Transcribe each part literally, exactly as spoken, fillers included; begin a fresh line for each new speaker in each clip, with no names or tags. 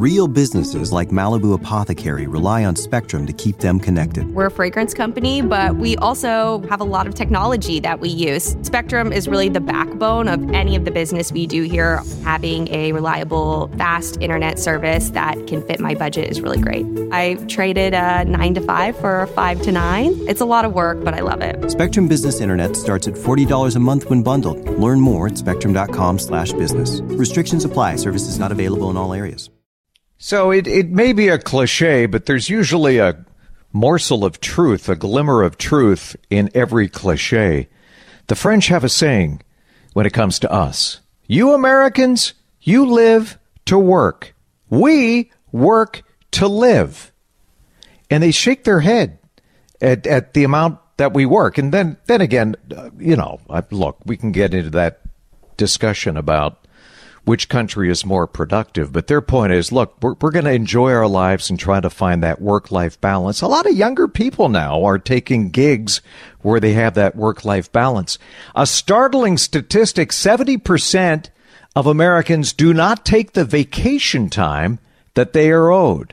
Real businesses like Malibu Apothecary rely on Spectrum to keep them connected.
We're a fragrance company, but we also have a lot of technology that we use. Spectrum is really the backbone of any of the business we do here. Having a reliable, fast internet service that can fit my budget is really great. I traded a nine to five for a five to nine. It's a lot of work, but I love it.
Spectrum Business Internet starts at forty dollars a month when bundled. Learn more at spectrum.com slash business. Restrictions apply. Services not available in all areas.
So it, it may be a cliche, but there's usually a morsel of truth, a glimmer of truth in every cliche. The French have a saying when it comes to us. You Americans, you live to work. We work to live. And they shake their head at, at the amount that we work. And then, then again, uh, you know, look, we can get into that discussion about which country is more productive. But their point is, look, we're, we're going to enjoy our lives and try to find that work-life balance. A lot of younger people now are taking gigs where they have that work-life balance. A startling statistic, seventy percent of Americans do not take the vacation time that they are owed.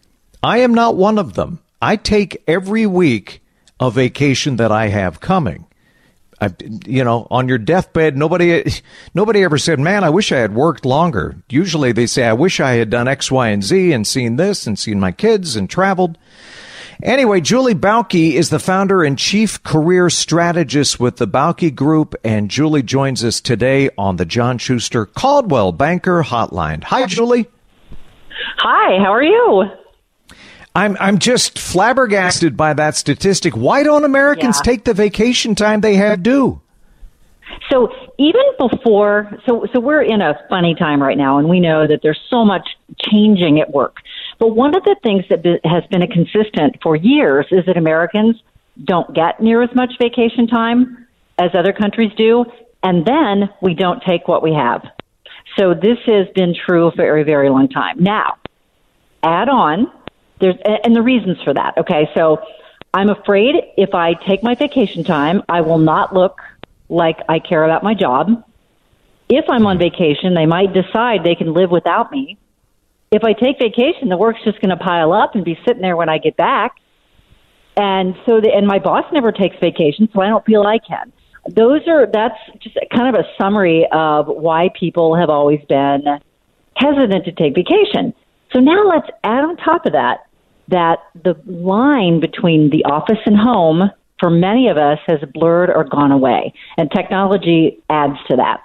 I am not one of them. I take every week a vacation that I have coming. I, you know, on your deathbed, nobody nobody ever said, man, I wish I had worked longer. Usually they say, I wish I had done X, Y, and Z and seen this and seen my kids and traveled. Anyway, Julie Bauke is the founder and chief career strategist with the Bauke Group, and Julie joins us today on the John Schuster Coldwell Banker Hotline. Hi, Julie.
Hi, how are you?
I'm I'm just flabbergasted by that statistic. Why don't Americans
Yeah.
take the vacation time they have due?
So even before, so so we're in a funny time right now, and we know that there's so much changing at work. But one of the things that be, has been a consistent for years is that Americans don't get near as much vacation time as other countries do, and then we don't take what we have. So this has been true for a very, very long time. Now, add on, there's and the reasons for that. Okay, so I'm afraid if I take my vacation time, I will not look like I care about my job. If I'm on vacation, they might decide they can live without me. If I take vacation, the work's just going to pile up and be sitting there when I get back. And so, the, and my boss never takes vacation, so I don't feel I can. Those are, that's just kind of a summary of why people have always been hesitant to take vacation. So now let's add on top of that, that the line between the office and home for many of us has blurred or gone away, and technology adds to that.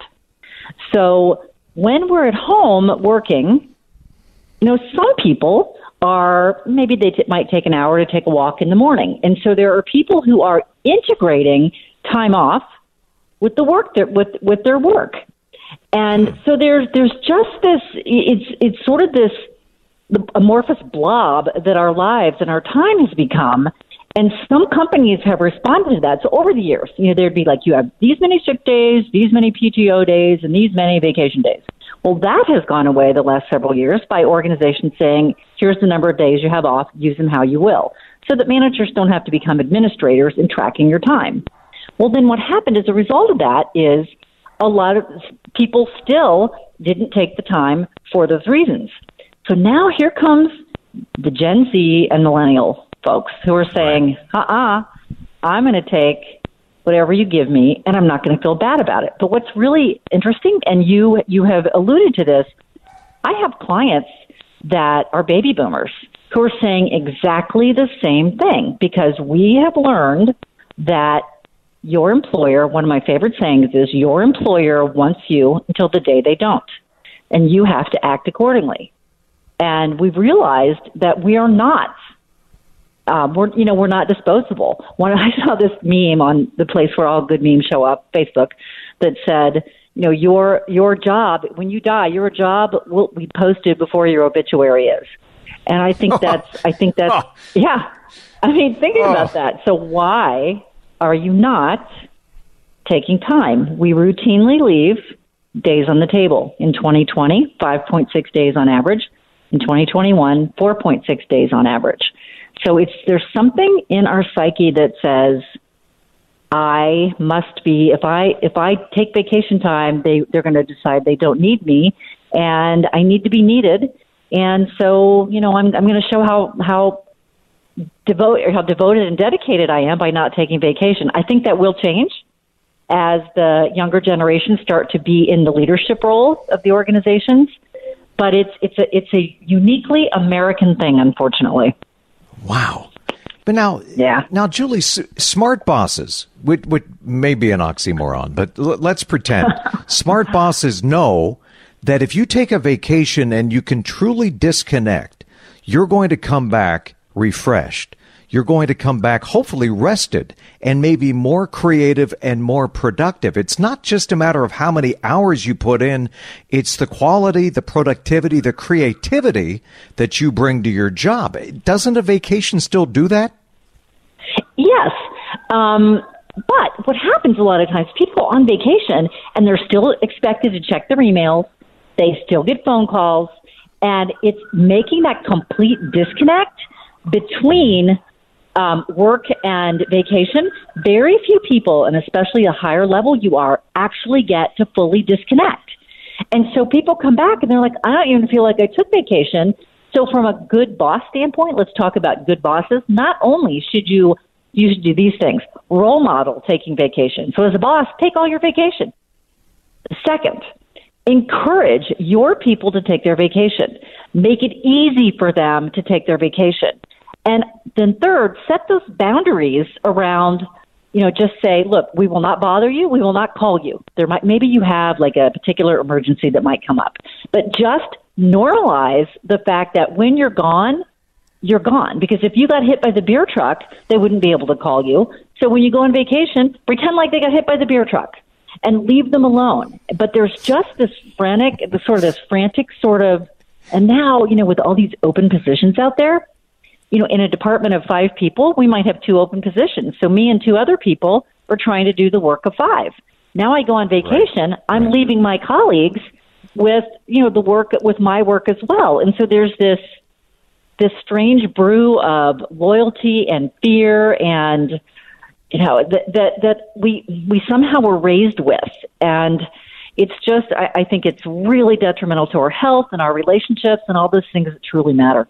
So when we're at home working, you know, some people are, maybe they t- might take an hour to take a walk in the morning. And so there are people who are integrating time off with the work, that, with, with their work. And so there's, there's just this, it's, it's sort of this amorphous blob that our lives and our time has become. And some companies have responded to that. So over the years, you know, there'd be like, you have these many sick days, these many P T O days, and these many vacation days. Well, that has gone away the last several years by organizations saying, here's the number of days you have off, use them how you will, so that managers don't have to become administrators in tracking your time. Well, then what happened as a result of that is a lot of people still didn't take the time for those reasons. So now here comes the Gen Z and millennial folks who are saying, uh-uh, I'm going to take whatever you give me, and I'm not going to feel bad about it. But what's really interesting, and you you have alluded to this, I have clients that are baby boomers who are saying exactly the same thing, because we have learned that your employer, one of my favorite sayings is, your employer wants you until the day they don't, and you have to act accordingly. And we've realized that we are not Um, we're, you know, we're not disposable. When I saw this meme on the place where all good memes show up, Facebook, that said, you know, your your job, when you die, your job will be posted before your obituary is. And I think that's, I think that's, yeah. I mean, thinking about that. So why are you not taking time? We routinely leave days on the table. In twenty twenty, five point six days on average. In twenty twenty-one, four point six days on average. So it's there's something in our psyche that says, I must be, if I if I take vacation time, they, they're going to decide they don't need me, and I need to be needed. And so, you know, I'm I'm going to show how how devote how devoted and dedicated I am by not taking vacation. I think that will change as the younger generations start to be in the leadership roles of the organizations. But it's it's a it's a uniquely American thing, unfortunately.
Wow. But now,
yeah.
now, Julie, s- smart bosses, which, which may be an oxymoron, but l- let's pretend smart bosses know that if you take a vacation and you can truly disconnect, you're going to come back refreshed. You're going to come back hopefully rested and maybe more creative and more productive. It's not just a matter of how many hours you put in. It's the quality, the productivity, the creativity that you bring to your job. Doesn't a vacation still do that?
Yes. Um, but what happens a lot of times, people go on vacation and they're still expected to check their emails. They still get phone calls. And it's making that complete disconnect between Um, work and vacation. Very few people, and especially a higher level you are, actually get to fully disconnect. And so people come back and they're like, I don't even feel like I took vacation. So from a good boss standpoint, let's talk about good bosses. Not only should you, you should do these things, role model taking vacation. So as a boss, take all your vacation. Second, encourage your people to take their vacation. Make it easy for them to take their vacation. And then third, set those boundaries around, you know, just say, look, we will not bother you. We will not call you. There might, maybe you have like a particular emergency that might come up, but just normalize the fact that when you're gone, you're gone. Because if you got hit by the beer truck, they wouldn't be able to call you. So when you go on vacation, pretend like they got hit by the beer truck and leave them alone. But there's just this frantic, the sort of this frantic sort of, and now, you know, with all these open positions out there, you know, in a department of five people, we might have two open positions. So me and two other people are trying to do the work of five. Now I go on vacation. Right. I'm right. leaving my colleagues with, you know, the work with my work as well. And so there's this this strange brew of loyalty and fear and, you know, that that, that we we somehow were raised with. And it's just, I, I think it's really detrimental to our health and our relationships and all those things that truly matter.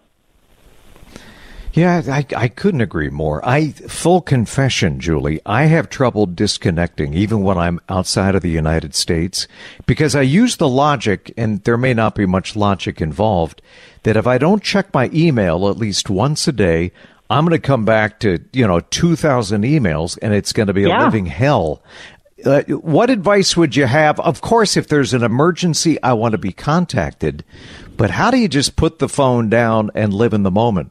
Yeah, I, I couldn't agree more. I full confession, Julie, I have trouble disconnecting even when I'm outside of the United States because I use the logic, and there may not be much logic involved, that if I don't check my email at least once a day, I'm going to come back to, you know, two thousand emails and it's going to be a
yeah.
living hell. Uh, what advice would you have? Of course, if there's an emergency, I want to be contacted, but how do you just put the phone down and live in the moment?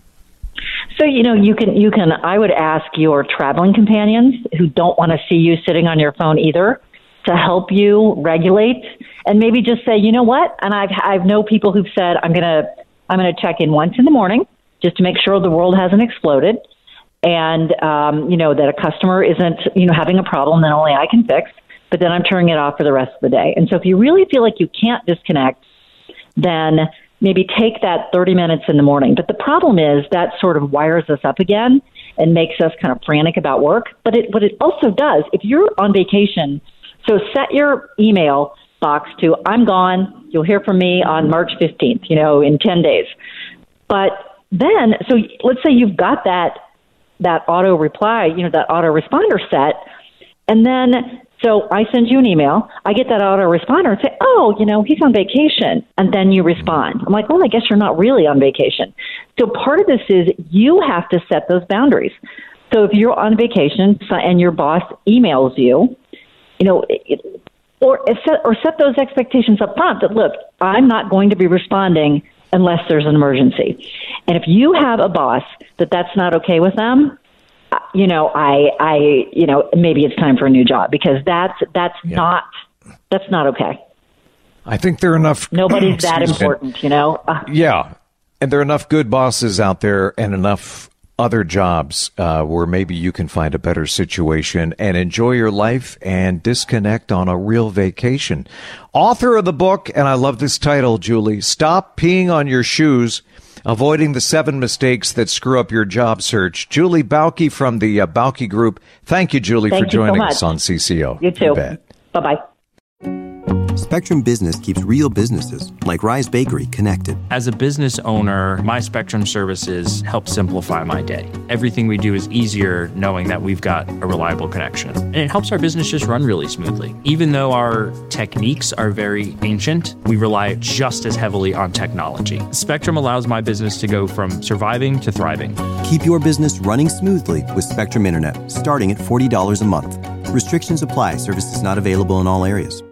So, you know, you can, you can, I would ask your traveling companions who don't want to see you sitting on your phone either to help you regulate and maybe just say, you know what? And I've, I've know people who've said, I'm going to, I'm going to check in once in the morning just to make sure the world hasn't exploded. And, um, you know, that a customer isn't, you know, having a problem that only I can fix, but then I'm turning it off for the rest of the day. And so if you really feel like you can't disconnect, then maybe take that thirty minutes in the morning. But the problem is that sort of wires us up again and makes us kind of frantic about work. But it, what it also does, if you're on vacation, so set your email box to, I'm gone, you'll hear from me on March fifteenth, you know, in ten days. But then, so let's say you've got that, that auto reply, you know, that auto responder set. And then, so I send you an email, I get that auto responder and say, oh, you know, he's on vacation. And then you respond. I'm like, well, I guess you're not really on vacation. So part of this is you have to set those boundaries. So if you're on vacation and your boss emails you, you know, it, or set, or set those expectations up front that, look, I'm not going to be responding unless there's an emergency. And if you have a boss that that's not okay with them, you know, I, I, you know, maybe it's time for a new job because that's, that's yeah. not, that's not okay.
I think there are enough.
Nobody's that important, me. you know? Uh,
yeah. And there are enough good bosses out there and enough other jobs uh, where maybe you can find a better situation and enjoy your life and disconnect on a real vacation. Author of the book, and I love this title, Julie, Stop Peeing on Your Shoes, Avoiding the Seven Mistakes That Screw Up Your Job Search. Julie Bauke from the uh, Bauke Group. Thank you, Julie,
Thank
for joining
so
us on C C O.
You too. You Bye-bye.
Spectrum Business keeps real businesses, like Rise Bakery, connected.
As a business owner, my Spectrum services help simplify my day. Everything we do is easier knowing that we've got a reliable connection. And it helps our business just run really smoothly. Even though our techniques are very ancient, we rely just as heavily on technology. Spectrum allows my business to go from surviving to thriving.
Keep your business running smoothly with Spectrum Internet, starting at forty dollars a month. Restrictions apply. Services not available in all areas.